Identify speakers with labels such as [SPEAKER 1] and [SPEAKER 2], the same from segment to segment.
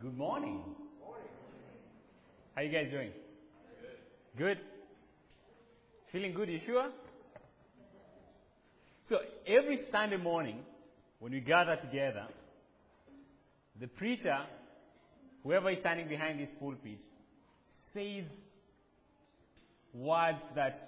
[SPEAKER 1] Good morning. How you guys doing? Good. Feeling good, you sure? So every Sunday morning, when we gather together, the preacher, whoever is standing behind this pulpit, says words that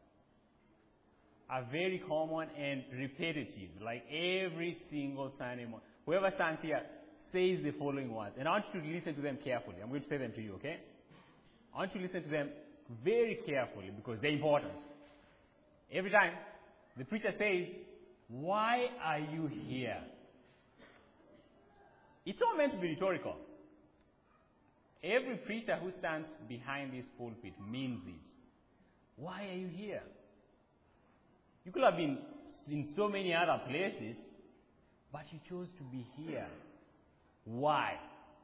[SPEAKER 1] are very common and repetitive, like every single Sunday morning. Whoever stands here says the following words, and I want you to listen to them carefully. I'm going to say them to you, okay? I want you to listen to them very carefully because they're important. Every time the preacher says, "Why are you here?" It's not meant to be rhetorical. Every preacher who stands behind this pulpit means it. Why are you here? You could have been in so many other places, but you chose to be here. Why?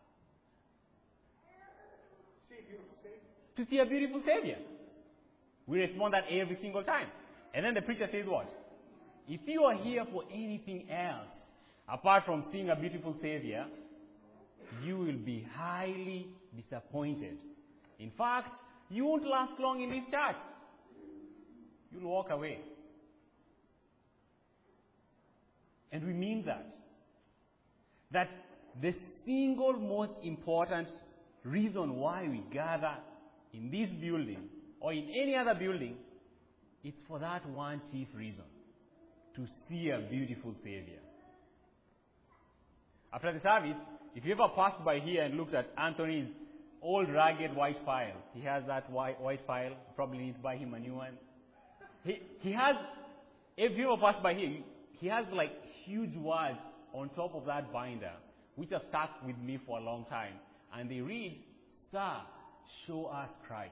[SPEAKER 1] To see a beautiful Savior. We respond that every single time. And then the preacher says what? If you are here for anything else, apart from seeing a beautiful Savior, you will be highly disappointed. In fact, you won't last long in this church. You'll walk away. And we mean that. That the single most important reason why we gather in this building or in any other building, it's for that one chief reason. To see a beautiful Savior. After the service, if you ever passed by here and looked at Anthony's old ragged white file, he has that white file, probably need to buy him a new one. He has, if you ever pass by here, he has like huge words on top of that binder, which have stuck with me for a long time. And they read, "Sir, show us Christ."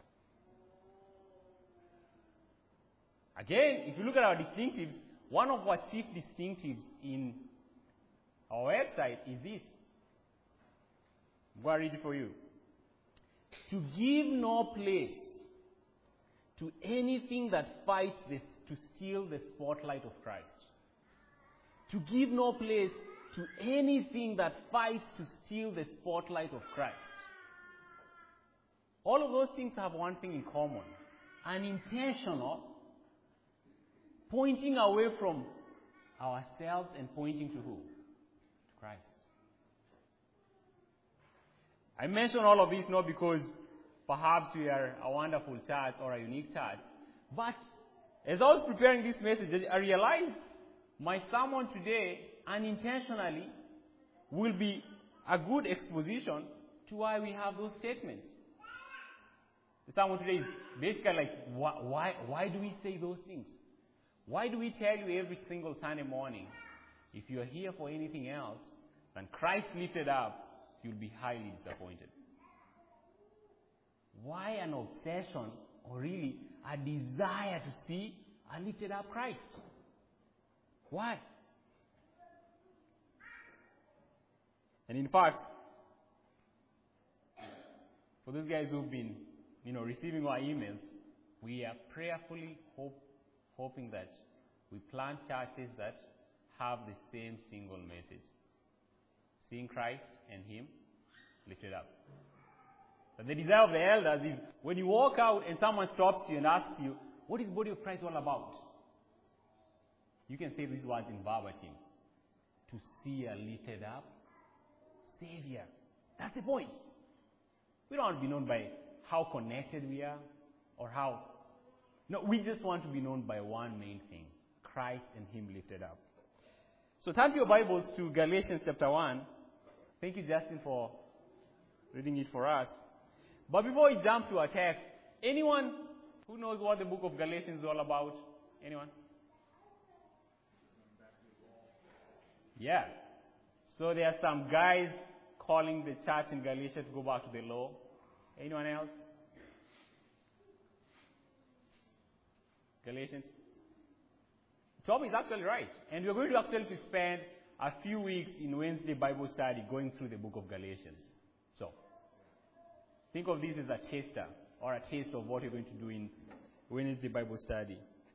[SPEAKER 1] Again, if you look at our distinctives, one of our chief distinctives in our website is this. I'm going to read it for you. To give no place to anything that fights to steal the spotlight of Christ. To give no place to anything that fights to steal the spotlight of Christ. All of those things have one thing in common. An intentional pointing away from ourselves and pointing to who? To Christ. I mention all of this not because perhaps we are a wonderful church or a unique church, but as I was preparing this message, I realized my sermon today unintentionally will be a good exposition to why we have those statements. The sermon today is basically like, why do we say those things? Why do we tell you every single Sunday morning, if you are here for anything else than Christ lifted up, you'll be highly disappointed? Why an obsession or really a desire to see a lifted up Christ? Why? And in fact, for those guys who've been, receiving our emails, we are prayerfully hoping that we plant churches that have the same single message. Seeing Christ and Him lifted up. But the desire of the elders is when you walk out and someone stops you and asks you, what is the body of Christ all about? You can say these words in verbatim. To see a lifted up Savior. That's the point. We don't want to be known by how connected we are or how. No, we just want to be known by one main thing. Christ and Him lifted up. So turn to your Bibles to Galatians chapter 1. Thank you, Justin, for reading it for us. But before we jump to our text, anyone who knows what the book of Galatians is all about? Anyone? Yeah. So there are some guys calling the church in Galatia to go back to the law. Anyone else? Galatians? Tom is actually right. And we're going to actually spend a few weeks in Wednesday Bible study going through the book of Galatians. So, think of this as a taster or a taste of what you're going to do in Wednesday Bible study.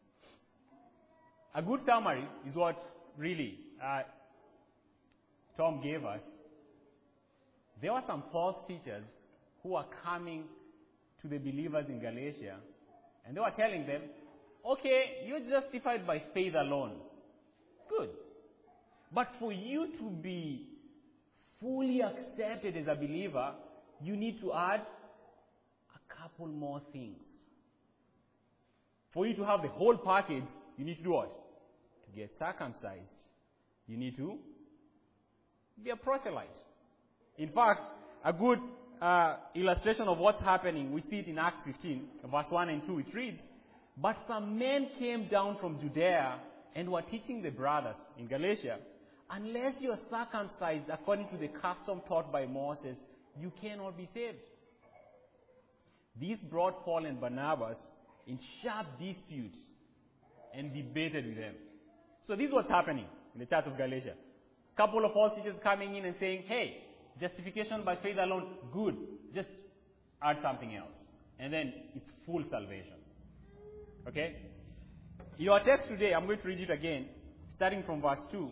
[SPEAKER 1] A good summary is what really Tom gave us. there were some false teachers who were coming to the believers in Galatia, and they were telling them, okay, you're justified by faith alone. Good. But for you to be fully accepted as a believer, you need to add a couple more things. For you to have the whole package, you need to do what? To get circumcised. You need to be a proselyte. In fact, a good illustration of what's happening, we see it in Acts 15, verse 1 and 2. It reads, "But some men came down from Judea and were teaching the brothers in Galatia, unless you are circumcised according to the custom taught by Moses, you cannot be saved." These brought Paul and Barnabas in sharp disputes and debated with them. So this is what's happening in the church of Galatia. A couple of false teachers coming in and saying, hey, justification by faith alone, good. Just add something else. And then it's full salvation. Okay? In our text today, I'm going to read it again, starting from verse 2.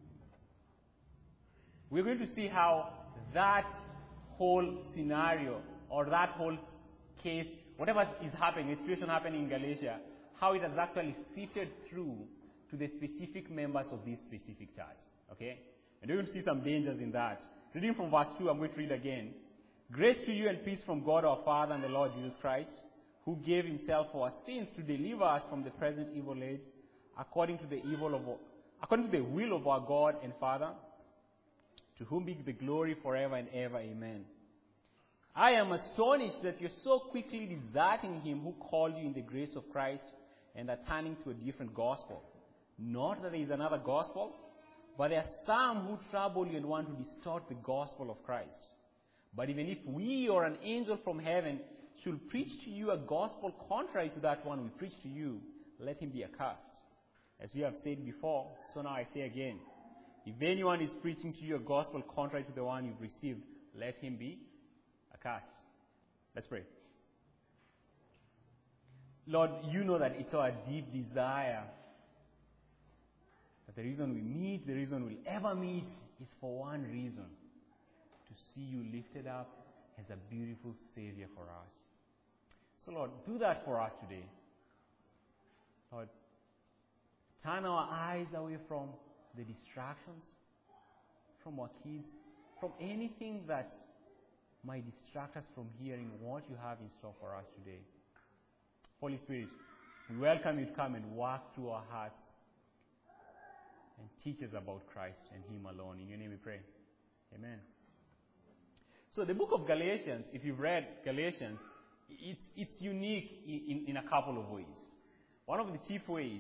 [SPEAKER 1] We're going to see how that whole scenario or that whole case, whatever is happening, the situation happening in Galatia, how it has actually sifted through to the specific members of this specific church. Okay? And we're going to see some dangers in that. Reading from verse 2, I'm going to read again. "Grace to you and peace from God our Father and the Lord Jesus Christ, who gave himself for our sins to deliver us from the present evil age, according to the will of our God and Father, to whom be the glory forever and ever. Amen. I am astonished that you're so quickly deserting him who called you in the grace of Christ and are turning to a different gospel. Not that there is another gospel, but there are some who trouble you and want to distort the gospel of Christ. But even if we or an angel from heaven should preach to you a gospel contrary to that one we preach to you, let him be accursed. As we have said before, so now I say again, if anyone is preaching to you a gospel contrary to the one you've received, let him be accursed." Let's pray. Lord, you know that it's our deep desire that the reason we meet, the reason we'll ever meet, is for one reason: to see you lifted up as a beautiful Savior for us. So Lord, do that for us today. Lord, turn our eyes away from the distractions, from our kids, from anything that might distract us from hearing what you have in store for us today. Holy Spirit, we welcome you to come and walk through our hearts and teach us about Christ and him alone. In your name we pray. Amen. So the book of Galatians, if you've read Galatians, it's unique in a couple of ways. One of the chief ways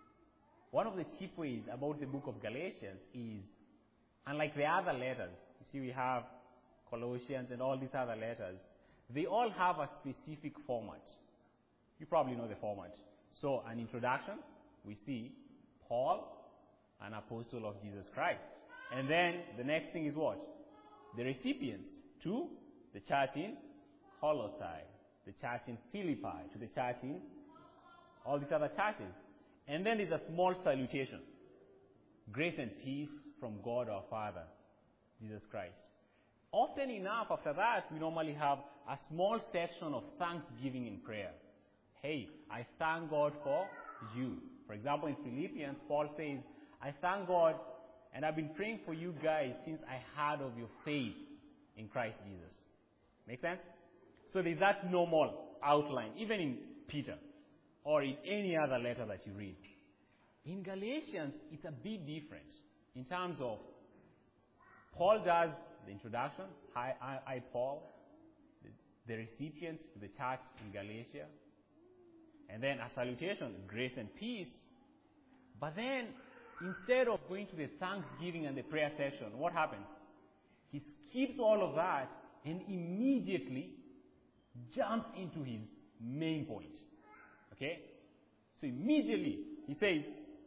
[SPEAKER 1] about the book of Galatians is, unlike the other letters, you see we have Colossians and all these other letters, they all have a specific format. You probably know the format. So an introduction, we see Paul, an apostle of Jesus Christ. And then the next thing is what? The recipients to the church in Colossae, the church in Philippi, to the church in all these other churches. And then there's a small salutation. Grace and peace from God our Father, Jesus Christ. Often enough, after that, we normally have a small section of thanksgiving in prayer. Hey, I thank God for you. For example, in Philippians, Paul says, I thank God, and I've been praying for you guys since I heard of your faith in Christ Jesus. Make sense? So there's that normal outline, even in Peter, or in any other letter that you read. In Galatians, it's a bit different in terms of Paul does the introduction, I Paul, the recipients to the church in Galatia, and then a salutation, grace and peace. But then, instead of going to the thanksgiving and the prayer section, what happens? He skips all of that and immediately jumps into his main point. Okay? So immediately, he says,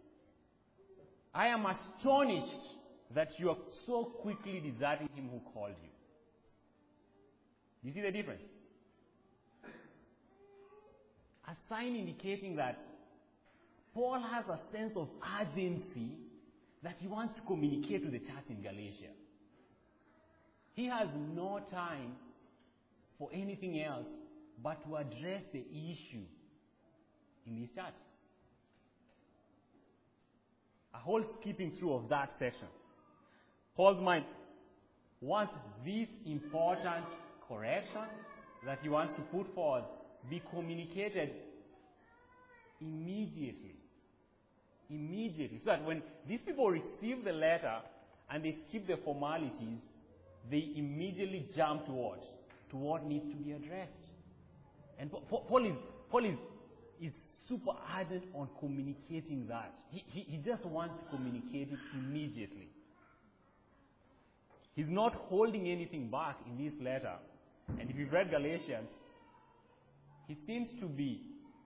[SPEAKER 1] I am astonished that you are so quickly deserting him who called you. You see the difference? A sign indicating that Paul has a sense of urgency that he wants to communicate to the church in Galatia. He has no time for anything else but to address the issue in this church. A whole skipping through of that section. Paul's mind wants this important correction that he wants to put forward be communicated immediately. Immediately. So that when these people receive the letter and they skip the formalities, they immediately jump to what? To what needs to be addressed. And Paul is super ardent on communicating that. He just wants to communicate it immediately. He's not holding anything back in this letter. And if you've read Galatians, he seems to be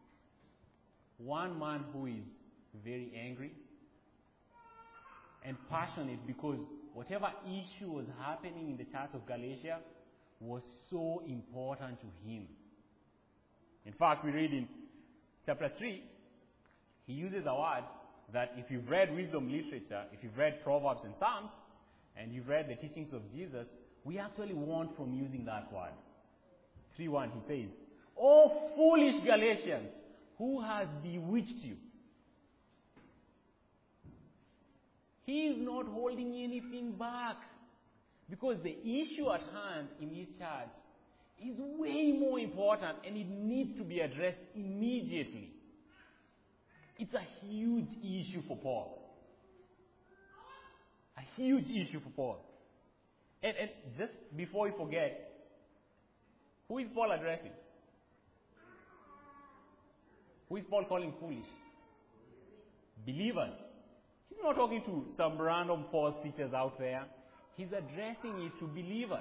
[SPEAKER 1] one man who is very angry and passionate because whatever issue was happening in the church of Galatia was so important to him. In fact, we read in chapter 3, he uses a word that if you've read wisdom literature, if you've read Proverbs and Psalms, and you've read the teachings of Jesus, we actually want from using that word. 3:1, he says, "O foolish Galatians, who has bewitched you?" He is not holding anything back because the issue at hand in his church is way more important and it needs to be addressed immediately. It's a huge issue for Paul. A huge issue for Paul. And just before we forget, who is Paul addressing? Who is Paul calling foolish? Believers. He's not talking to some random false teachers out there. He's addressing it to believers.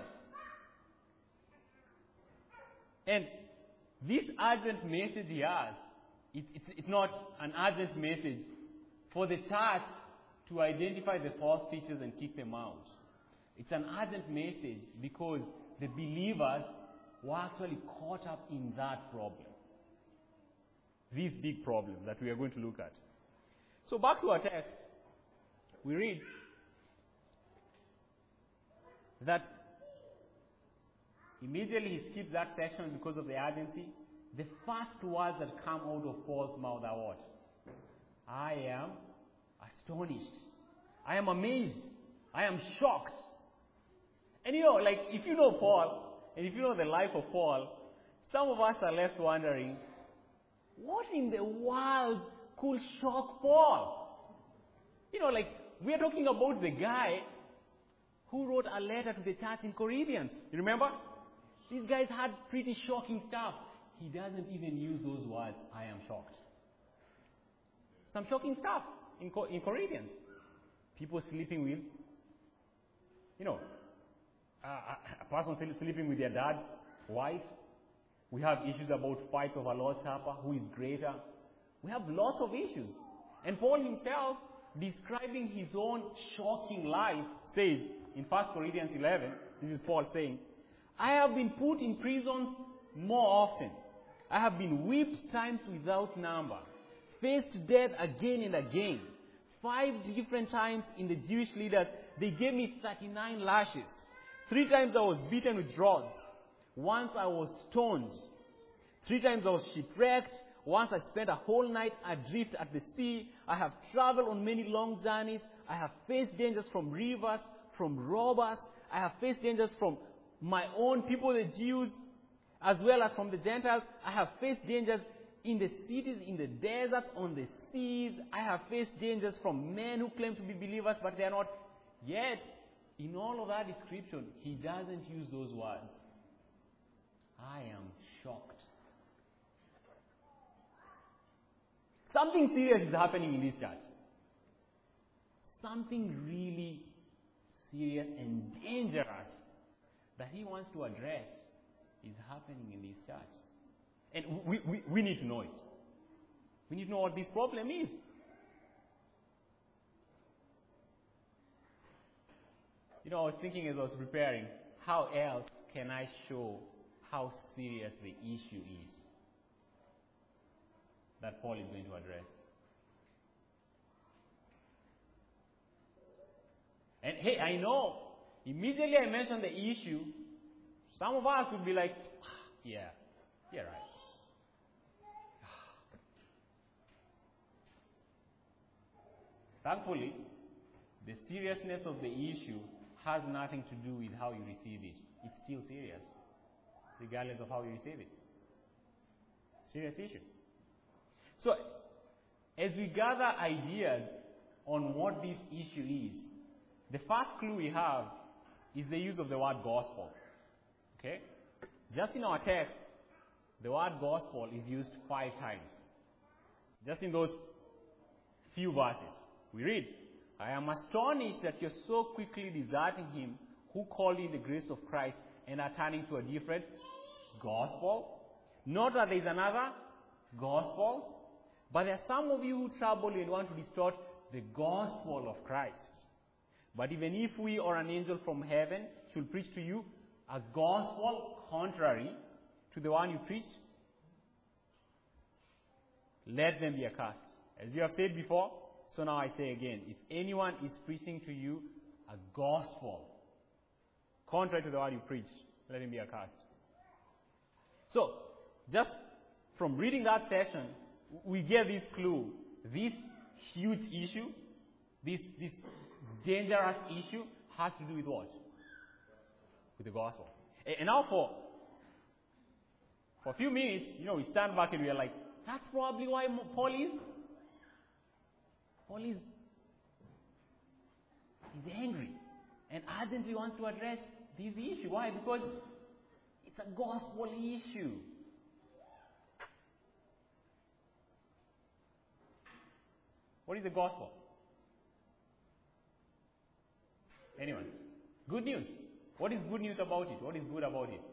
[SPEAKER 1] And this urgent message he has, it's not an urgent message for the church to identify the false teachers and kick them out. It's an urgent message because the believers were actually caught up in that problem. This big problem that we are going to look at. So back to our text, we read that immediately he skips that section because of the urgency. The first words that come out of Paul's mouth are what? I am astonished. I am amazed. I am shocked. And if you know Paul, and if you know the life of Paul, some of us are left wondering, what in the world could shock Paul? We are talking about the guy who wrote a letter to the church in Corinthians. You remember? These guys had pretty shocking stuff. He doesn't even use those words, I am shocked. Some shocking stuff in Corinthians. People sleeping with, a person sleeping with their dad's wife. We have issues about fights over Lord's Supper, who is greater. We have lots of issues. And Paul himself, describing his own shocking life, says in 1 Corinthians 11, this is Paul saying, I have been put in prisons more often. I have been whipped times without number, faced death again and again. 5 different times in the Jewish leaders, they gave me 39 lashes. 3 times I was beaten with rods. Once I was stoned. 3 times I was shipwrecked. Once I spent a whole night adrift at the sea. I have traveled on many long journeys. I have faced dangers from rivers, from robbers. I have faced dangers from my own people, the Jews, as well as from the Gentiles. I have faced dangers in the cities, in the deserts, on the seas. I have faced dangers from men who claim to be believers, but they are not. Yet, in all of that description, he doesn't use those words. I am shocked. Something serious is happening in this church. Something really serious and dangerous that he wants to address is happening in this church. And we need to know it. We need to know what this problem is. I was thinking as I was preparing, how else can I show how serious the issue is that Paul is going to address? And hey, I know Immediately I mention the issue, some of us would be like, yeah, right. Thankfully, the seriousness of the issue has nothing to do with how you receive it. It's still serious, regardless of how you receive it. Serious issue. So, as we gather ideas on what this issue is, the first clue we have is the use of the word gospel. Okay? Just in our text, the word gospel is used 5 times. Just in those few verses. We read, I am astonished that you're so quickly deserting him who called in the grace of Christ and are turning to a different gospel. Not that there is another gospel, but there are some of you who trouble and want to distort the gospel of Christ. But even if we or an angel from heaven should preach to you a gospel contrary to the one you preached, let them be accursed. As you have said before, so now I say again, if anyone is preaching to you a gospel contrary to the one you preached, let him be accursed. So, just from reading that section, we get this clue. This huge issue, this dangerous issue, has to do with what? With the gospel. And now for a few minutes, we stand back and we are like, that's probably why Paul is angry and urgently wants to address this issue. Why? Because it's a gospel issue. What is the gospel? Anyone? Good news. What is good news about it? What is good about it?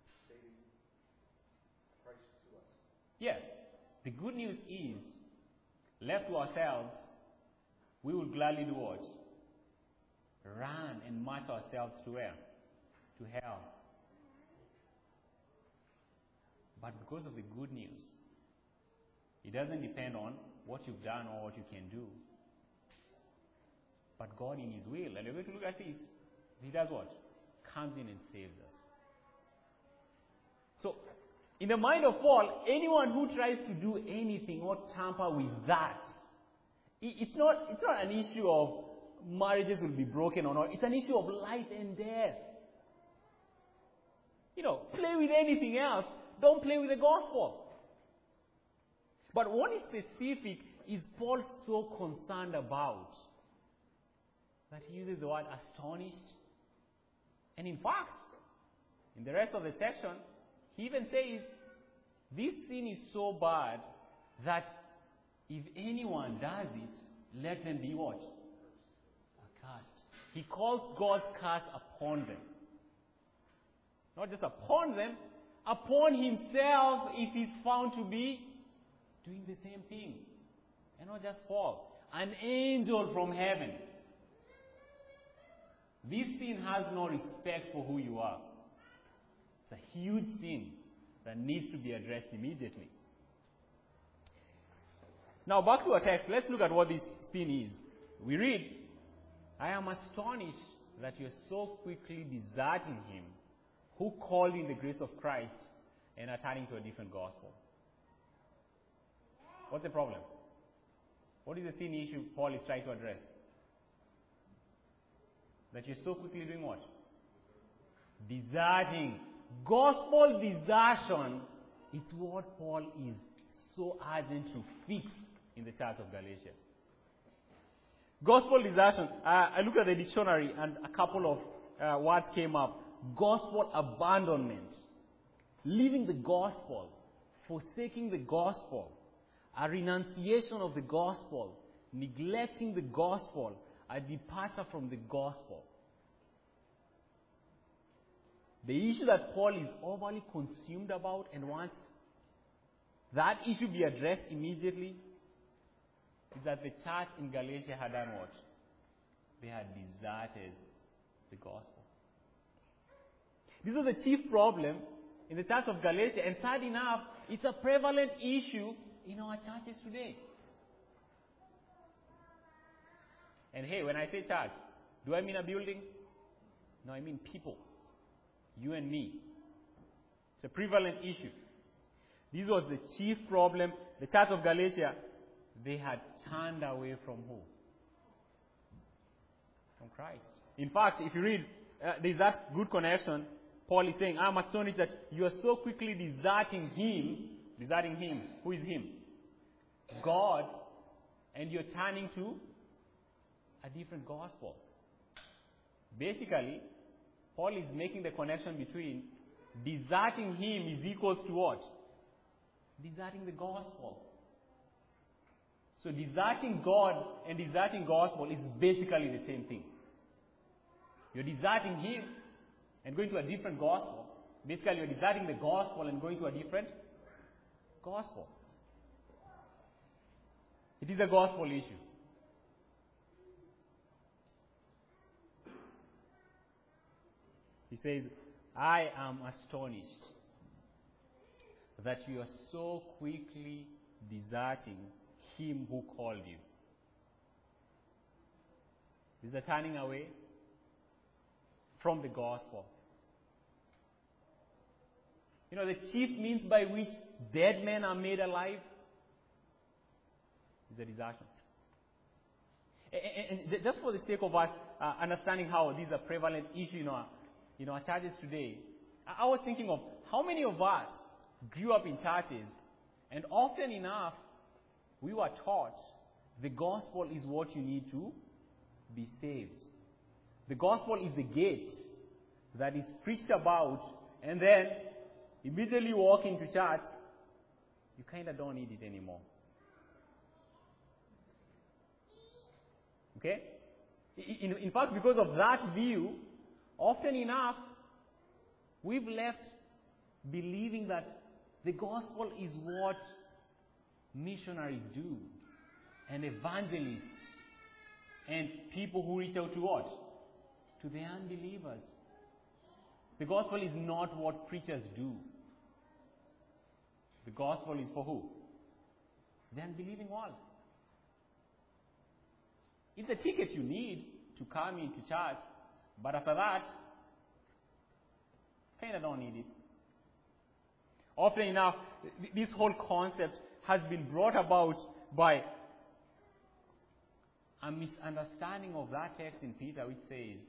[SPEAKER 2] Christ to us.
[SPEAKER 1] Yeah. The good news is, left to ourselves, we will gladly do what? Run and march ourselves to where? To hell. But because of the good news, it doesn't depend on what you've done or what you can do. But God in His will, and we're going to look at this, He does what? Comes in and saves us. So, in the mind of Paul, anyone who tries to do anything or tamper with that, it's not an issue of marriages will be broken or not. It's an issue of life and death. Play with anything else. Don't play with the gospel. But what is specific is Paul so concerned about that he uses the word astonished. And in fact, in the rest of the section, he even says, this sin is so bad that if anyone does it, let them be what? Accursed. He calls God's curse upon them. Not just upon them, upon himself if he's found to be doing the same thing. And not just Paul. An angel from heaven. This sin has no respect for who you are. It's a huge sin that needs to be addressed immediately. Now back to our text. Let's look at what this sin is. We read, I am astonished that you're so quickly deserting him who called in the grace of Christ and are turning to a different gospel. What's the problem? What is the sin issue Paul is trying to address? That you're so quickly doing what? Deserting. Gospel desertion is what Paul is so ardent to fix in the church of Galatia. Gospel desertion. I looked at the dictionary and a couple of words came up. Gospel abandonment. Leaving the gospel. Forsaking the gospel. A renunciation of the gospel. Neglecting the gospel. A departure from the gospel. The issue that Paul is overly consumed about and wants that issue be addressed immediately is that the church in Galatia had done what? They had deserted the gospel. This was the chief problem in the church of Galatia, and sad enough, it's a prevalent issue in our churches today. And hey, when I say church, do I mean a building? No, I mean people. You and me. It's a prevalent issue. This was the chief problem. The church of Galatia, they had turned away from who? From Christ. In fact, if you read, there's that good connection. Paul is saying, I'm astonished that you are so quickly deserting him. Deserting him. Who is him? God. And you're turning to a different gospel. Basically, Paul is making the connection between deserting him is equals to what? Deserting the gospel. So deserting God and deserting gospel is basically the same thing. You're deserting him and going to a different gospel. Basically, you're deserting the gospel and going to a different gospel. It is a gospel issue. He says, I am astonished that you are so quickly deserting him who called you. Is a turning away from the gospel. You know, the chief means by which dead men are made alive is a desertion. And just for the sake of us understanding how this is a prevalent issue in our churches today, I was thinking of how many of us grew up in churches and often enough we were taught the gospel is what you need to be saved. The gospel is the gate that is preached about, and then immediately walk into church, you kind of don't need it anymore. Okay? In fact, because of that view, often enough, we've left believing that the gospel is what missionaries do, and evangelists, and people who reach out to what? To the unbelievers. The gospel is not what preachers do. The gospel is for who? The unbelieving world. It's a ticket you need to come into church, but after that, kind of don't need it. Often enough, this whole concept has been brought about by a misunderstanding of that text in Peter, which says,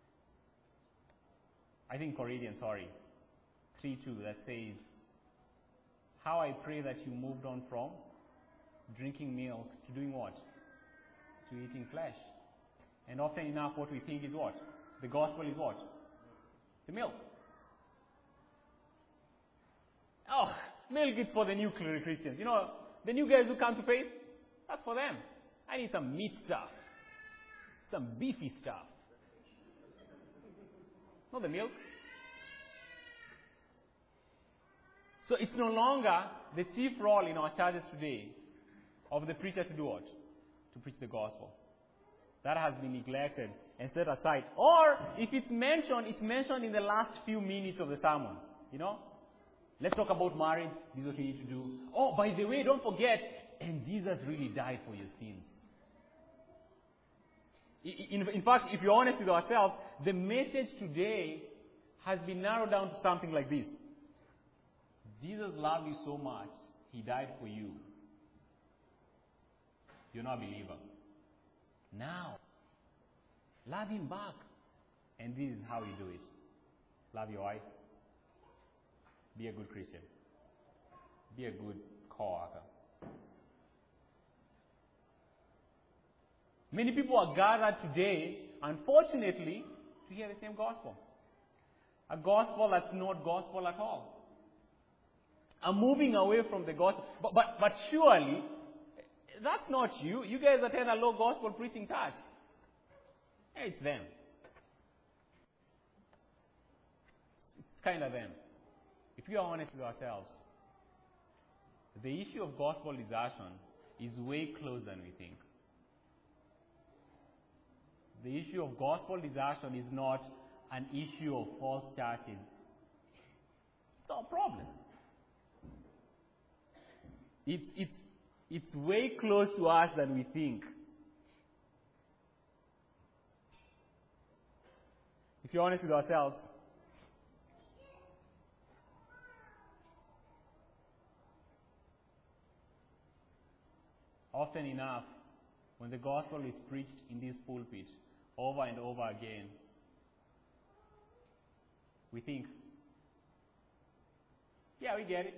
[SPEAKER 1] I think Corinthians, 3:2, that says, how I pray that you moved on from drinking milk to doing what? To eating flesh. And often enough, what we think is what? The gospel is what? The milk. Oh, milk is for the new Christians. You know, the new guys who come to faith, that's for them. I need some meat stuff. Some beefy stuff. Not the milk. So it's no longer the chief role in our churches today of the preacher to do what? To preach the gospel. That has been neglected and set aside. Or if it's mentioned in the last few minutes of the sermon. You know? Let's talk about marriage. This is what we need to do. Oh, by the way, don't forget, and Jesus really died for your sins. In fact, if you're honest with ourselves, the message today has been narrowed down to something like this. Jesus loved you so much, he died for you. You're not a believer. Now, love him back. And this is how you do it. Love your wife. Be a good Christian. Be a good co-worker. Many people are gathered today, unfortunately, to hear the same gospel. A gospel that's not gospel at all. A moving away from the gospel. But surely, that's not you. You guys attend a low gospel preaching church. Hey, it's them. It's kind of them. If we are honest with ourselves, the issue of gospel desertion is way closer than we think. The issue of gospel desertion is not an issue of false churches. It's our problem. It's way close to us than we think. if you're honest with ourselves, often enough, when the gospel is preached in this pulpit over and over again, we think, yeah, we get it.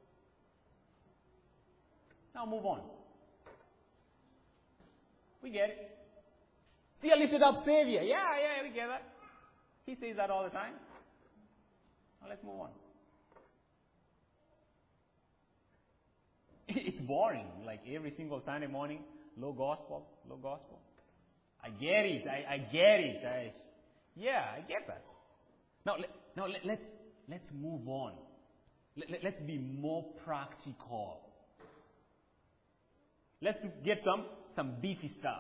[SPEAKER 1] Now move on. We get it. See a lifted up Savior. Yeah, we get that. He says that all the time. Now let's move on. It's boring. Like every single Sunday morning, low gospel. I get it. I get it. I get that. Now let's move on. Let's be more practical. Let's get some beefy stuff.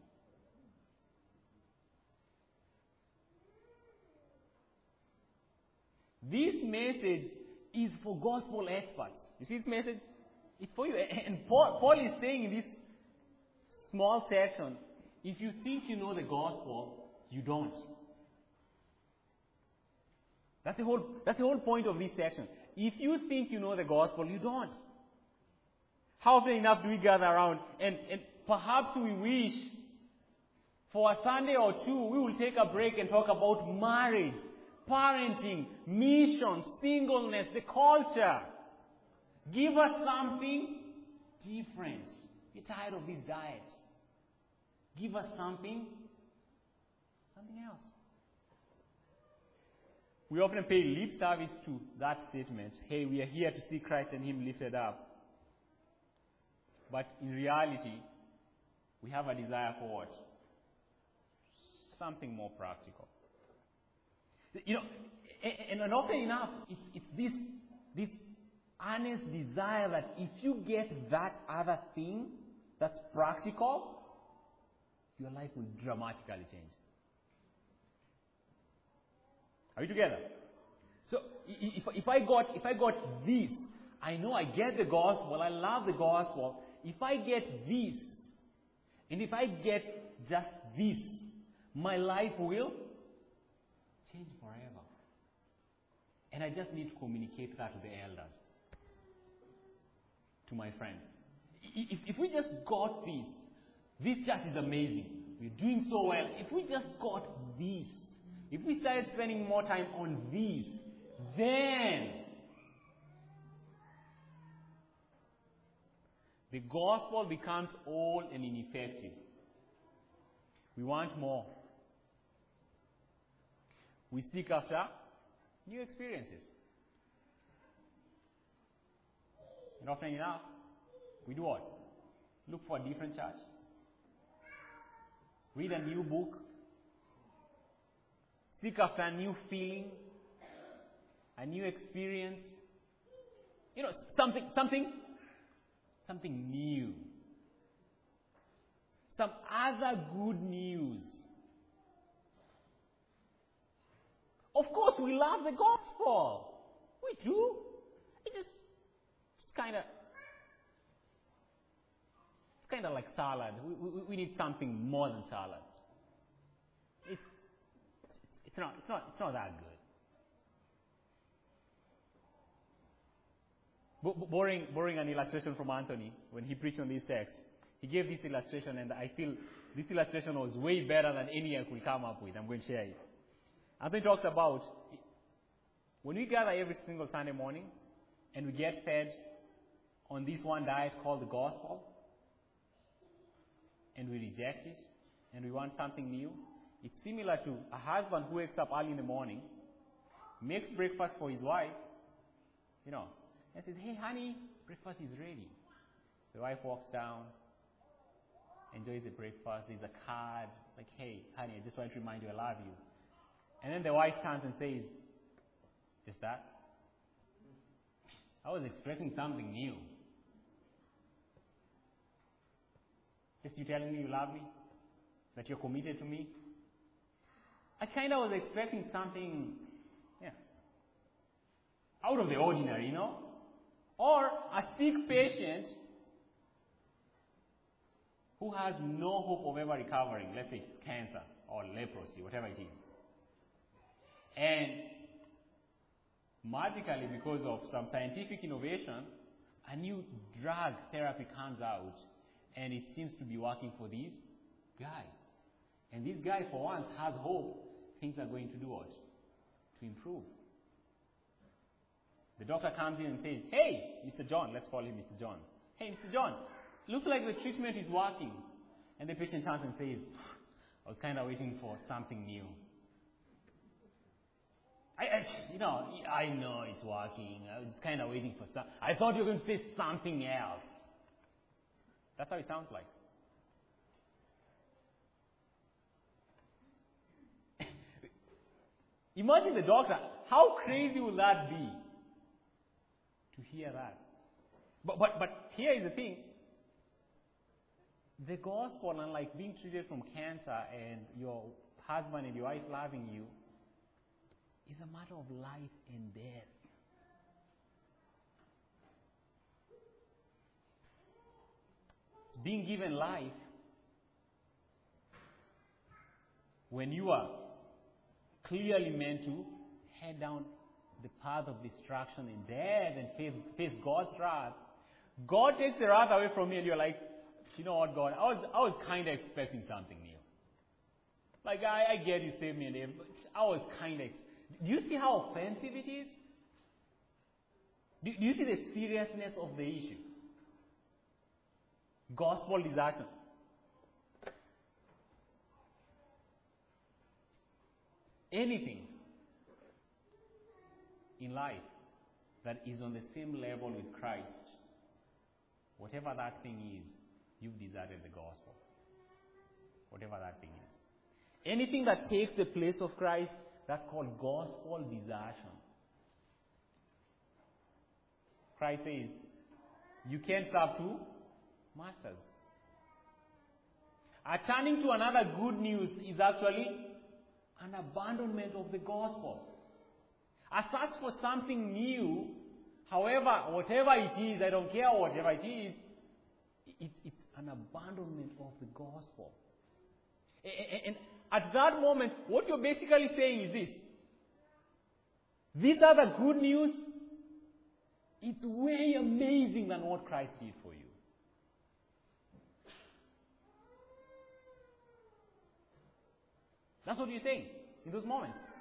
[SPEAKER 1] This message is for gospel experts. You see this message? It's for you. And Paul is saying in this small section, if you think you know the gospel, you don't. That's the whole point of this section. If you think you know the gospel, you don't. How often enough do we gather around and perhaps we wish for a Sunday or two we will take a break and talk about marriage, parenting, mission, singleness, the culture. Give us something different. You're tired of these diets. Give us something else. We often pay lip service to that statement. Hey, we are here to see Christ and Him lifted up. But in reality, we have a desire for what? Something more practical. You know, and often enough, it's this honest desire that if you get that other thing that's practical, your life will dramatically change. Are we together? So if I got this, I know I get the gospel, I love the gospel. If I get this, and if I get just this, my life will change forever. And I just need to communicate that to the elders, to my friends. If we just got this church is amazing. We're doing so well. If we just got this, if we started spending more time on this, then the gospel becomes old and ineffective. We want more. We seek after new experiences. And often enough, we do what? Look for a different church. Read a new book. Seek after a new feeling, a new experience. You know, something new. Some other good news. Of course, we love the gospel. We do. It's kind of like salad. We need something more than salad. It's not that good. Borrowing an illustration from Anthony, when he preached on this text, he gave this illustration, and I feel this illustration was way better than any I could come up with. I'm going to share it. Anthony talks about when we gather every single Sunday morning and we get fed on this one diet called the gospel, and we reject it, and we want something new. It's similar to a husband who wakes up early in the morning, makes breakfast for his wife, and says, "Hey, honey, breakfast is ready." The wife walks down, enjoys the breakfast. There's a card, like, "Hey, honey, I just want to remind you I love you." And then the wife turns and says, "Just that? I was expecting something new. Just you telling me you love me? That you're committed to me? I kind of was expecting something, out of the ordinary, Or a sick patient who has no hope of ever recovering. Let's say it's cancer or leprosy, whatever it is. And magically, because of some scientific innovation, a new drug therapy comes out, and it seems to be working for this guy. And this guy, for once, has hope things are going to do what? To improve. The doctor comes in and says, "Hey, Mr. John," let's call him Mr. John. "Hey, Mr. John, looks like the treatment is working." And the patient turns and says, "I was kind of waiting for something new. I know it's working. I was kind of waiting for something. I thought you were going to say something else." That's how it sounds like. Imagine the doctor. How crazy will that be to hear that? But here is the thing. The gospel, unlike being treated from cancer and your husband and your wife loving you, is a matter of life and death. Being given life when you are clearly meant to head down the path of destruction and death and face God's wrath. God takes the wrath away from you, and you're like, "You know what, God? I was kind of expecting something new. Like, I get you saved me, and but I was kind of." Do you see how offensive it is? Do you see the seriousness of the issue? Gospel disaster. Anything in life that is on the same level with Christ, whatever that thing is, you've deserted the gospel. Whatever that thing is. Anything that takes the place of Christ, that's called gospel desertion. Christ says, you can't serve two masters. Turning to another good news is actually an abandonment of the gospel. A search for something new, however, whatever it is, I don't care whatever it is, it's an abandonment of the gospel. And at that moment, what you're basically saying is this. This other good news, it's way amazing than what Christ did for you. That's what you're saying in those moments.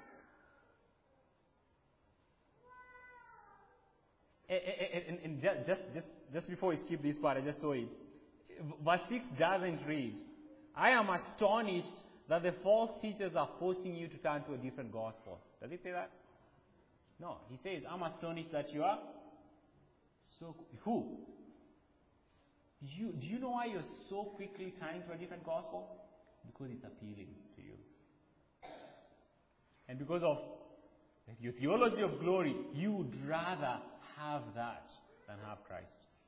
[SPEAKER 1] And just before we skip this part, I just saw it. Verse 6 doesn't read, "I am astonished that the false teachers are forcing you to turn to a different gospel." Does it say that? No. He says, "I'm astonished that you are so..." Who? Do you know why you're so quickly turning to a different gospel? Because it's appealing to you. And because of your theology of glory, you would rather have that than have Christ.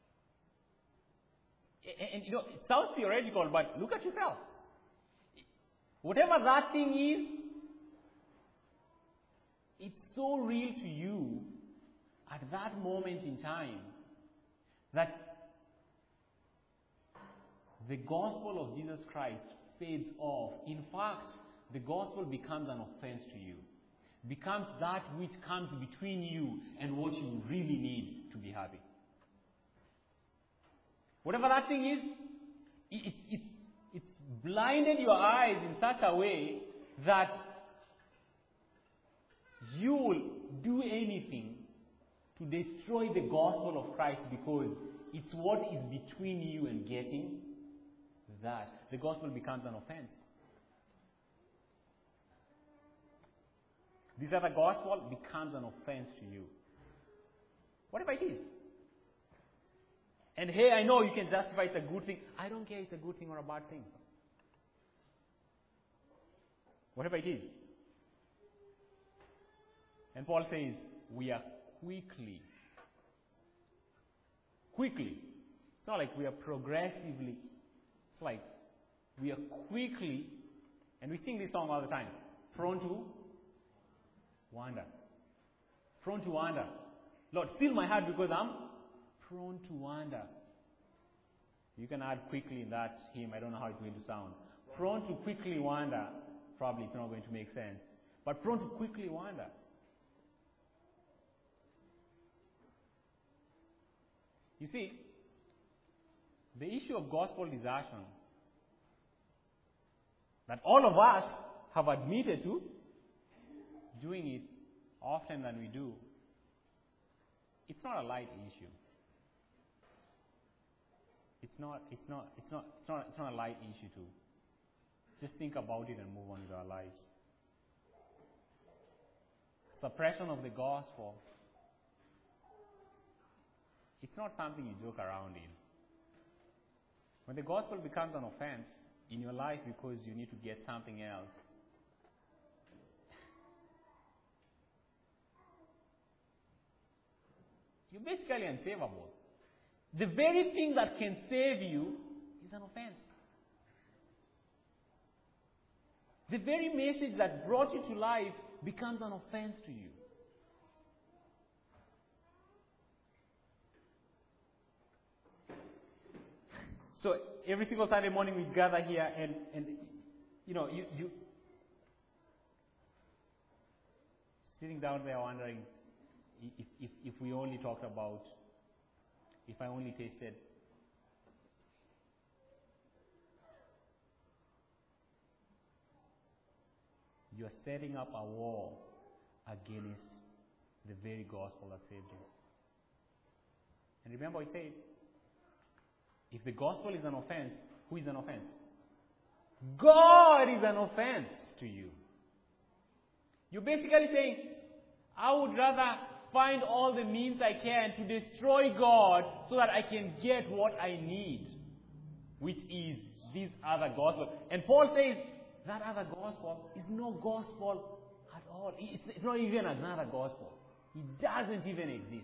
[SPEAKER 1] And it sounds theoretical, but look at yourself. Whatever that thing is, it's so real to you at that moment in time that the gospel of Jesus Christ fades off. In fact, the gospel becomes an offense to you. Becomes that which comes between you and what you really need to be happy. Whatever that thing is, it's blinded your eyes in such a way that you will do anything to destroy the gospel of Christ because it's what is between you and getting that. The gospel becomes an offense. This other gospel becomes an offense to you. Whatever it is. And hey, I know you can justify it's a good thing. I don't care if it's a good thing or a bad thing. Whatever it is. And Paul says, we are quickly. It's not like we are progressively. It's like we are quickly, and we sing this song all the time, prone to wander. Prone to wander. Lord, still my heart because I'm prone to wander. You can add quickly in that hymn. I don't know how it's going to sound. Prone to quickly wander. Probably it's not going to make sense. but prone to quickly wander. You see, the issue of gospel desertion that all of us have admitted to doing it often than we do, it's not a light issue. It's not a light issue to just think about it and move on with our lives. Suppression of the gospel, it's not something you joke around in. When the gospel becomes an offense in your life because you need to get something else, you're basically unsavable. The very thing that can save you is an offense. The very message that brought you to life becomes an offense to you. So every single Sunday morning we gather here and you sitting down there wondering if we only talked about, if I only tasted you're setting up a war against the very gospel that saved you. And remember I said, if the gospel is an offense, who is an offense? God is an offense to you. You're basically saying, I would rather find all the means I can to destroy God so that I can get what I need, which is this other gospel. And Paul says, that other gospel is no gospel at all. It's not even another gospel. It doesn't even exist.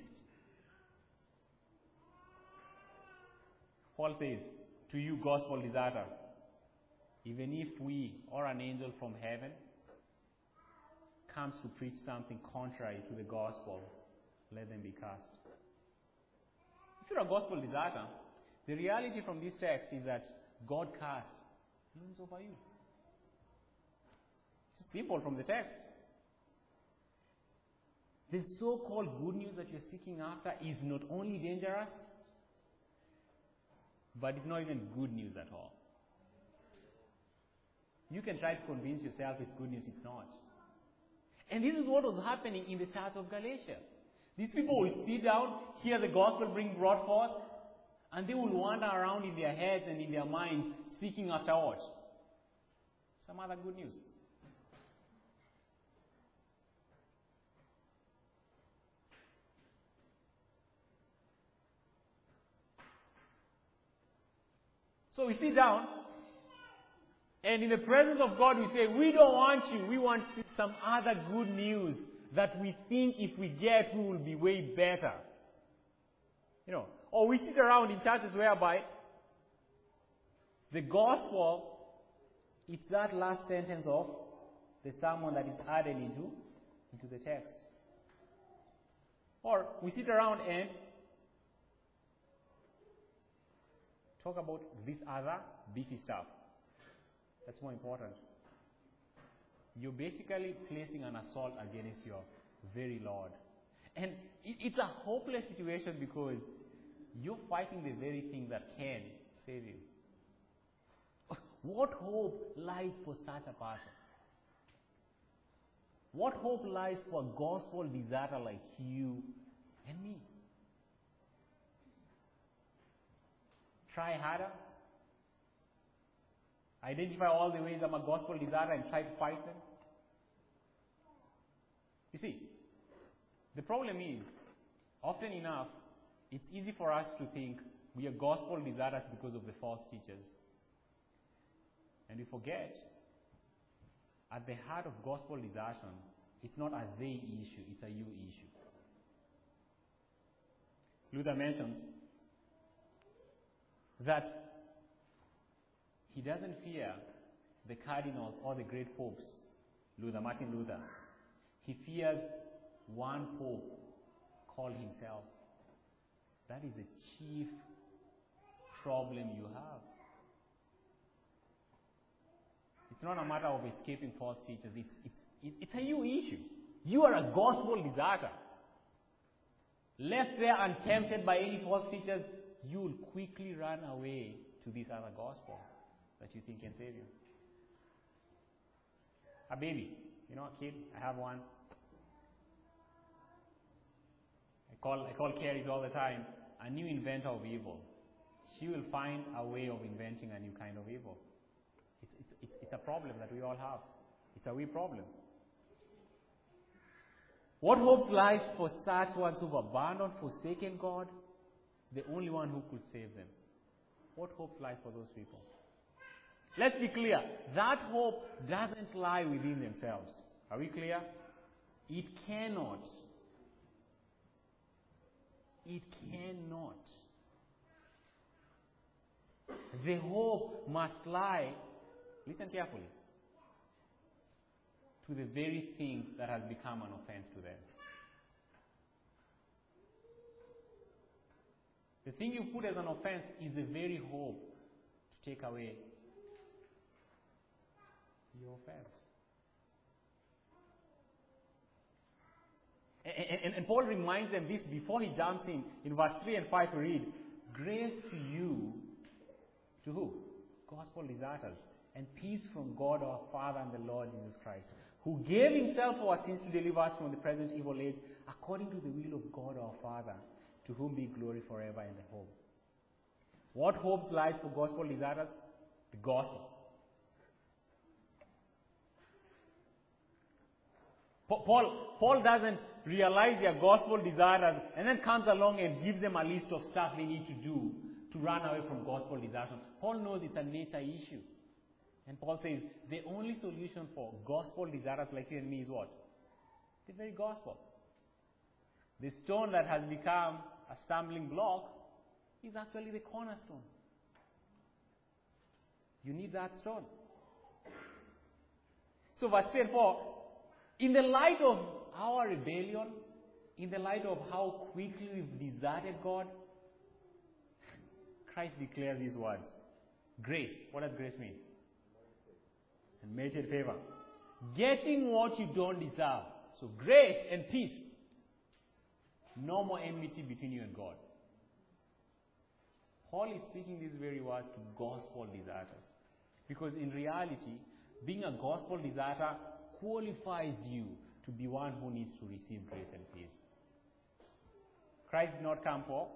[SPEAKER 1] Paul says, to you gospel deserter, even if we or an angel from heaven comes to preach something contrary to the gospel, let them be cast. If you're a gospel deserter, the reality from this text is that God casts wins over you. It's simple from the text. The so-called good news that you're seeking after is not only dangerous, but it's not even good news at all. You can try to convince yourself it's good news, it's not. And this is what was happening in the church of Galatia. These people will sit down, hear the gospel being brought forth, and they will wander around in their heads and in their minds seeking after what? Some other good news. So we sit down, and in the presence of God we say, we don't want you, we want some other good news that we think if we get, we will be way better. Or we sit around in churches whereby the gospel is that last sentence of the sermon that is added into the text. Or we sit around and talk about this other beefy stuff. That's more important. You're basically placing an assault against your very Lord. And it's a hopeless situation because you're fighting the very thing that can save you. What hope lies for such a person? What hope lies for a gospel deserter like you and me? Try harder. Identify all the ways I'm a gospel deserter and try to fight them. You see, the problem is, often enough, it's easy for us to think we are gospel deserters because of the false teachers. And we forget, at the heart of gospel desertion, it's not a they issue, it's a you issue. Luther mentions that he doesn't fear the cardinals or the great popes, Martin Luther. He fears one pope called himself. That is the chief problem you have. It's not a matter of escaping false teachers. It's a you issue. You are a gospel deserter. Left there untempted by any false teachers, you will quickly run away to this other gospel that you think can save you. A baby, a kid, I have one. I call Carries all the time a new inventor of evil. She will find a way of inventing a new kind of evil. It's a problem that we all have. It's a we problem. What hope lies for such ones who've abandoned, forsaken God, the only one who could save them? What hope lies for those people? Let's be clear. That hope doesn't lie within themselves. Are we clear? It cannot. It cannot. The hope must lie, listen carefully, to the very thing that has become an offense to them. The thing you put as an offense is the very hope to take away your offense. And Paul reminds them this before he jumps in. In verse 3 and 5 we read, grace to you, to who? Gospel deserters. And peace from God our Father and the Lord Jesus Christ, who gave himself for our sins to deliver us from the present evil age, according to the will of God our Father, to whom be glory forever in the hope. What hope lies for gospel deserters? The gospel. Paul doesn't realize they are gospel deserters and then comes along and gives them a list of stuff they need to do to run away from gospel desertion. Paul knows it's a nature issue. And Paul says the only solution for gospel deserters like you and me is what? The very gospel. The stone that has become a stumbling block is actually the cornerstone. You need that stone. So verse 3 and 4, in the light of our rebellion, in the light of how quickly we've deserted God, Christ declares these words. Grace. What does grace mean? And merited favor. Getting what you don't deserve. So grace and peace. No more enmity between you and God. Paul is speaking these very words to gospel deserters. Because in reality, being a gospel deserter qualifies you to be one who needs to receive grace and peace. Christ did not come for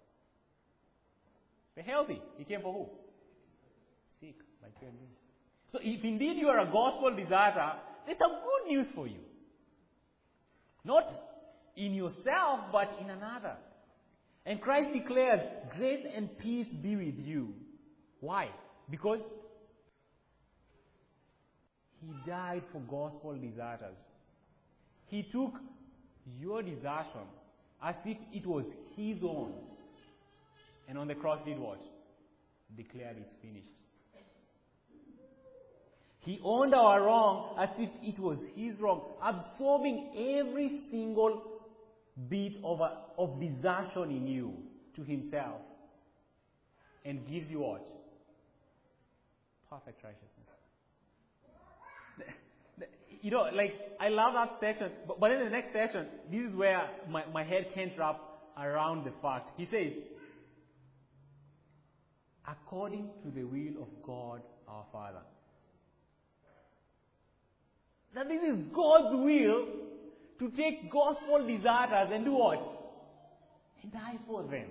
[SPEAKER 1] the healthy. He came for who? Sick, like you and me. So if indeed you are a gospel deserter, there's some good news for you. Not in yourself, but in another. And Christ declares, grace and peace be with you. Why? Because he died for gospel deserters. He took your desertion as if it was his own. And on the cross did what? Declared it's finished. He owned our wrong as if it was his wrong, absorbing every single bit of desertion in you to himself. And gives you what? Perfect righteousness. I love that section, but in the next section, this is where my head can't wrap around the fact. He says, according to the will of God our Father. That this is God's will to take gospel deserters and do what? And die for them.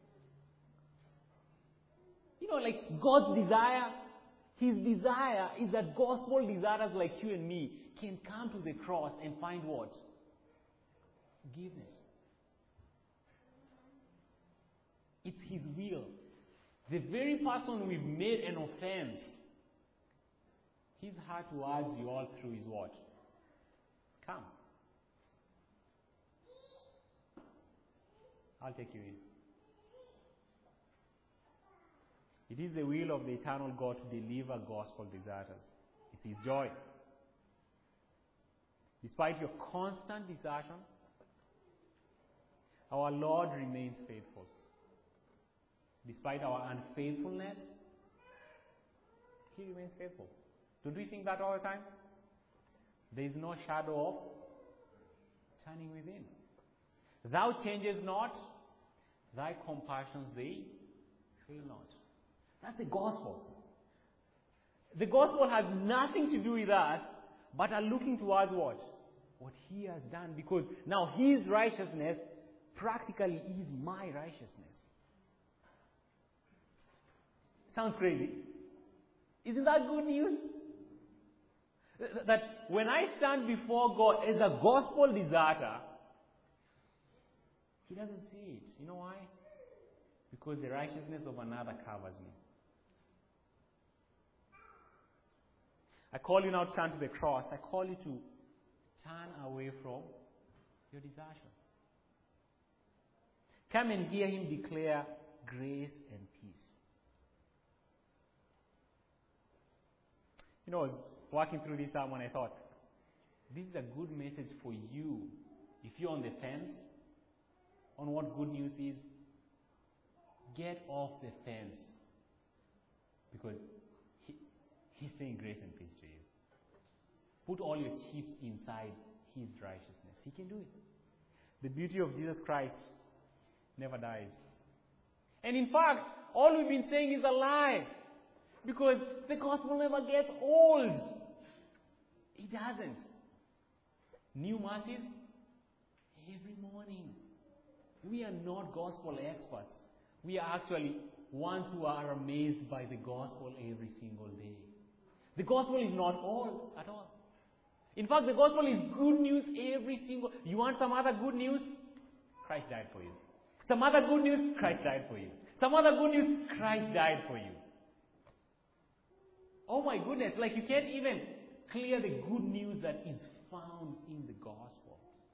[SPEAKER 1] God's desire, his desire is that gospel deserters like you and me can come to the cross and find what? Forgiveness. It's his will. The very person we've made an offense, his heart towards you all through is what? Come. I'll take you in. It is the will of the eternal God to deliver gospel deserters. It's his joy. Despite your constant desertion, our Lord remains faithful. Despite our unfaithfulness, he remains faithful. Don't we sing that all the time? there is no shadow of turning within. Thou changest not, thy compassions they fail not. That's the gospel. The gospel has nothing to do with us, but are looking towards what? What he has done. Because now his righteousness practically is my righteousness. Sounds crazy. Isn't that good news? That when I stand before God as a gospel deserter, he doesn't see it. You know why? Because the righteousness of another covers me. I call you now to turn to the cross. I call you to turn away from your desertion. Come and hear him declare grace and peace. You know, I was walking through this sermon, I thought, this is a good message for you. If you're on the fence on what good news is, get off the fence. Because he's saying grace and peace to you. Put all your chips inside his righteousness. He can do it. The beauty of Jesus Christ never dies. And in fact, all we've been saying is a lie. Because the gospel never gets old. It doesn't. New mercies every morning. We are not gospel experts. We are actually ones who are amazed by the gospel every single day. The gospel is not all at all. In fact, the gospel is good news every single... You want some other good news? Christ died for you. Some other good news? Christ died for you. Some other good news? Christ died for you. Oh my goodness, like you can't even clear the good news that is found in the gospel.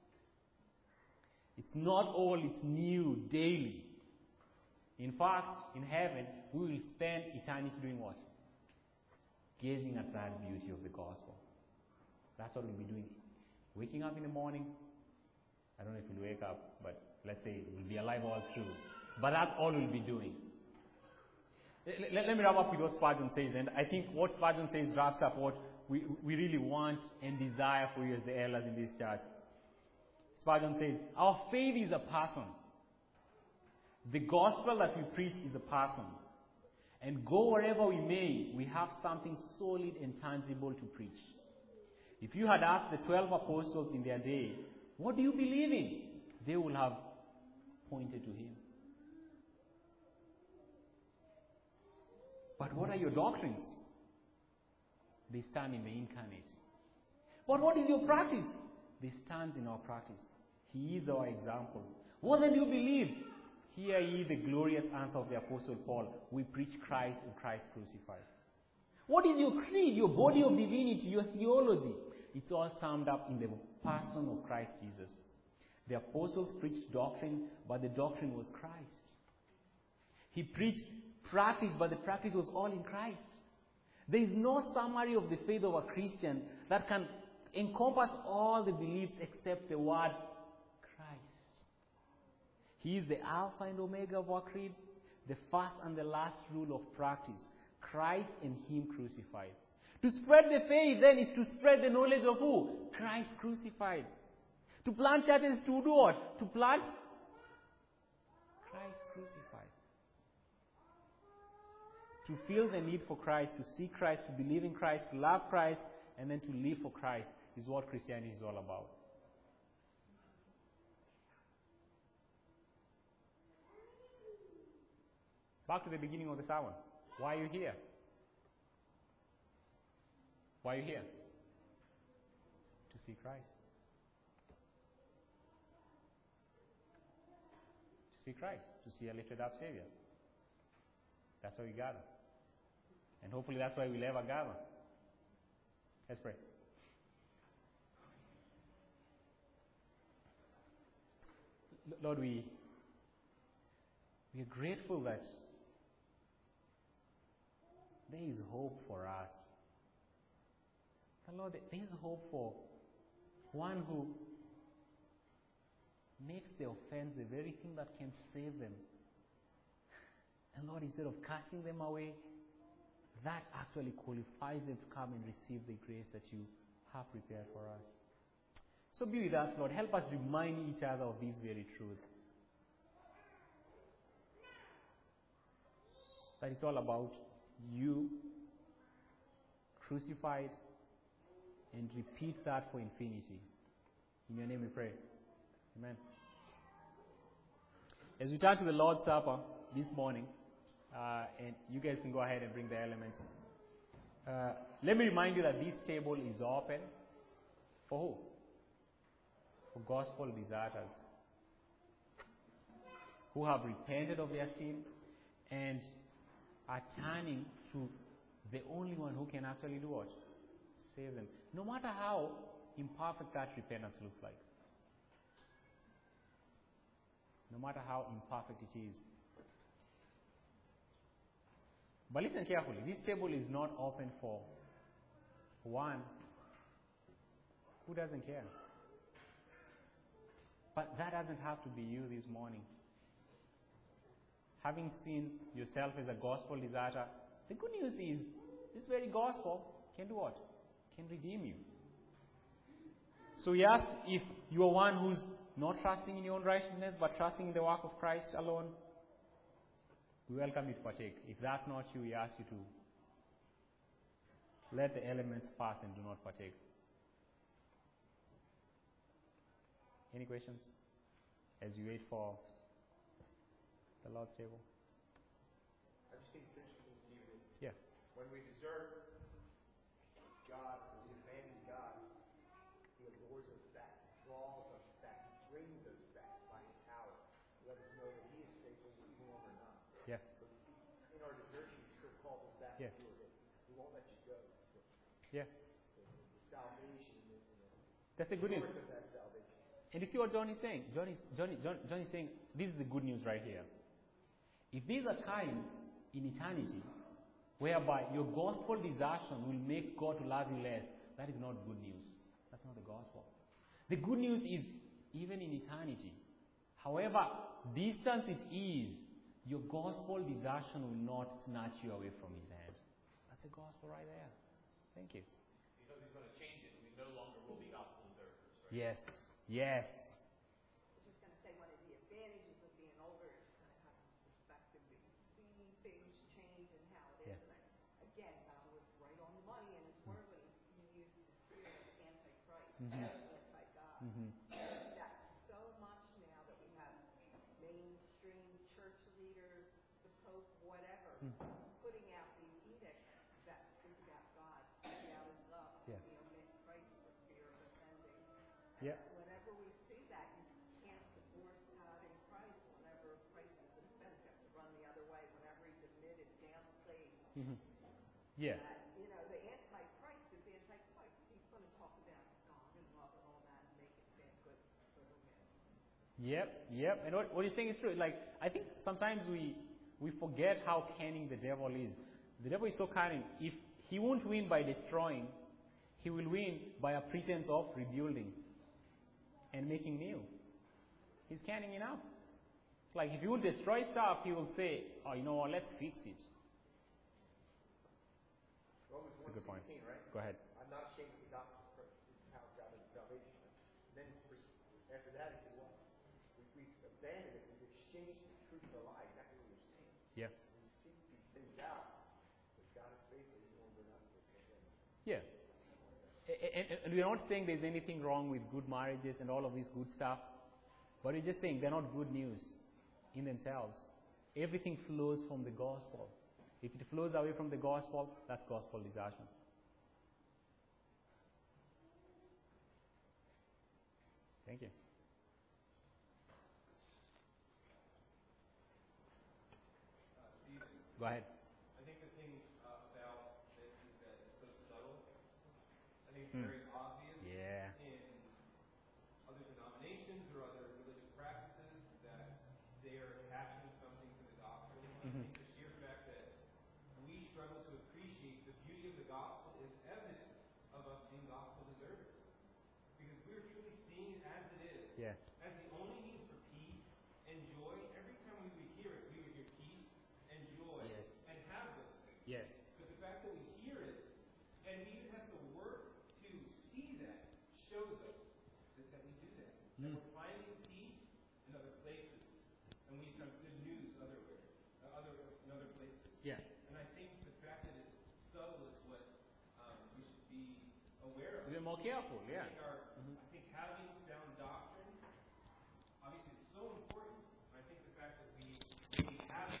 [SPEAKER 1] It's not all, it's new daily. In fact, in heaven, we will spend eternity doing what? Gazing at that beauty of the gospel. That's what we'll be doing. Waking up in the morning. I don't know if we'll wake up, but let's say we'll be alive all through. But that's all we'll be doing. Let me wrap up with what Spurgeon says. And I think what Spurgeon says wraps up what we really want and desire for you as the elders in this church. Spurgeon says, our faith is a person. The gospel that we preach is a person. And go wherever we may, we have something solid and tangible to preach. If you had asked the 12 apostles in their day, what do you believe in? They will have pointed to him. But what are your doctrines? They stand in the incarnate. But what is your practice? They stand in our practice. He is our example. What then do you believe? Hear ye the glorious answer of the Apostle Paul. We preach Christ and Christ crucified. What is your creed, your body of divinity, your theology? It's all summed up in the person of Christ Jesus. The apostles preached doctrine, but the doctrine was Christ. He preached practice, but the practice was all in Christ. There is no summary of the faith of a Christian that can encompass all the beliefs except the word Christ. He is the Alpha and Omega of our creed, the first and the last rule of practice. Christ and him crucified. To spread the faith then is to spread the knowledge of who? Christ crucified. To plant churches to do what? To plant Christ crucified. To feel the need for Christ, to see Christ, to believe in Christ, to love Christ, and then to live for Christ is what Christianity is all about. Back to the beginning of the sermon. Why are you here? Why are you here? To see Christ. To see Christ. To see a lifted up Savior. That's why we gather. And hopefully that's why we'll ever gather. Let's pray. Lord, we are grateful that there is hope for us. And Lord, there is hope for one who makes the offense the very thing that can save them. And Lord, instead of casting them away, that actually qualifies them to come and receive the grace that you have prepared for us. So be with us, Lord. Help us remind each other of this very truth. That it's all about you crucified, and repeat that for infinity. In your name we pray. Amen. As we turn to the Lord's Supper this morning, and you guys can go ahead and bring the elements. Let me remind you that this table is open for who? For gospel deserters who have repented of their sin and are turning to the only one who can actually do what? Save them. No matter how imperfect that repentance looks like. No matter how imperfect it is. But listen carefully. This table is not open for one who doesn't care. But that doesn't have to be you this morning. Having seen yourself as a gospel deserter, the good news is this very gospel can do what? Can redeem you. So we ask, if you are one who's not trusting in your own righteousness but trusting in the work of Christ alone, we welcome you to partake. If that's not you, we ask you to let the elements pass and do not partake. Any questions as you wait for the Lord's table?
[SPEAKER 2] I just think it's interesting, Stephen.
[SPEAKER 1] Yeah.
[SPEAKER 2] When we desert God, when we abandon God, He allures us back, draws us back, brings us back by His power. Let us know that He is faithful, we will or not.
[SPEAKER 1] Yeah.
[SPEAKER 2] So in our desertion, He still calls us back to do it. He won't let you go.
[SPEAKER 1] Yeah.
[SPEAKER 2] The salvation,
[SPEAKER 1] That's the good news.
[SPEAKER 2] of that salvation.
[SPEAKER 1] And you see what John is saying? John is saying, this is the good news right here. If there's a time in eternity whereby your gospel desertion will make God to love you less, that is not good news. That's not the gospel. The good news is, even in eternity, however distant it is, your gospel desertion will not snatch you away from His hand. That's the gospel right there. Thank you.
[SPEAKER 3] Because He's going to change it. We no longer will be gospel deserters, right?
[SPEAKER 1] Yes. Yes.
[SPEAKER 4] I was just going to say, one of the advantages of being older is kind of having perspective, seeing things change and how it is. And again, God was right on the money in His word when He used the spirit of Antichrist, anti-God. That's so much now that we have mainstream church leaders, the Pope, whatever, putting out these edicts that is about God, speak out His love,
[SPEAKER 1] Yeah.
[SPEAKER 4] omit Christ for fear of offending.
[SPEAKER 1] Yeah.
[SPEAKER 4] Whenever we see that, you can't divorce God and Christ. Whenever Christ is offended, you have to run the other way. Whenever He's admitted, downplayed,
[SPEAKER 1] Yeah.
[SPEAKER 4] that, the Antichrist is Antichrist. He's going to talk about God and love and all that and make it sound good for the man.
[SPEAKER 1] Yep. And what you're saying is true. Like, I think sometimes we forget how cunning the devil is. The devil is so cunning. If he won't win by destroying, he will win by a pretense of rebuilding and making new. He's cunning enough. Like, if you will destroy stuff, he will say, oh, you know what, let's fix it.
[SPEAKER 2] Romans
[SPEAKER 1] That's a good point.
[SPEAKER 2] 1:16, right?
[SPEAKER 1] Go ahead.
[SPEAKER 2] I'm not ashamed of the gospel of Christ. It's the power of God unto salvation. Then after that, he said, well, we've abandoned it. We've exchanged the truth for a lie. Exactly what you're saying.
[SPEAKER 1] Yeah.
[SPEAKER 2] We seek these things out. But God is faithful. Even when we're not faithful.
[SPEAKER 1] Yeah. And we're not saying there's anything wrong with good marriages and all of this good stuff, but we're just saying they're not good news in themselves. Everything flows from the gospel. If it flows away from the gospel, that's gospel desertion. Thank you.
[SPEAKER 3] Stephen,
[SPEAKER 1] Go ahead.
[SPEAKER 3] I think the thing about this is that it's so subtle. I think it's very obvious
[SPEAKER 1] Yeah.
[SPEAKER 3] in other denominations or other religious practices that they are attaching something to the gospel. I think the sheer fact that we struggle to appreciate the beauty of the gospel is evidence of us being gospel deserters. Because we're truly seeing it as it is.
[SPEAKER 1] Yeah.
[SPEAKER 3] As the only means for peace and joy. Every time we would hear it, we would hear peace and joy
[SPEAKER 1] Yes.
[SPEAKER 3] and have those things.
[SPEAKER 1] Yes.
[SPEAKER 3] But the fact that we hear it and we even have to work to see shows us that we do that. That we're finding peace in other places, and we have good news in other places.
[SPEAKER 1] Yeah.
[SPEAKER 3] And I think the fact that it's subtle is what we should be aware of.
[SPEAKER 1] We're more careful, yeah.
[SPEAKER 3] I think having